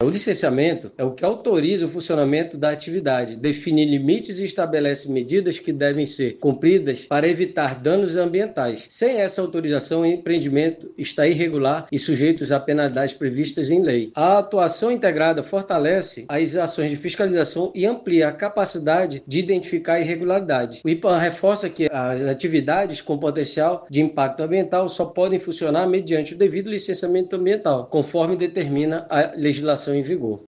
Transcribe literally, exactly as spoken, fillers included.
o licenciamento é o que autoriza o funcionamento da atividade, define limites e estabelece medidas que devem ser cumpridas para evitar danos ambientais. Sem essa autorização, o empreendimento está irregular e sujeito a penalidades previstas em lei. A atuação integrada fortalece as ações de fiscalização e amplia a capacidade de identificar irregularidades. O IPAM reforça que as atividades com potencial de impacto ambiental só podem funcionar mediante o devido licenciamento ambiental, conforme determina a legislação em vigor.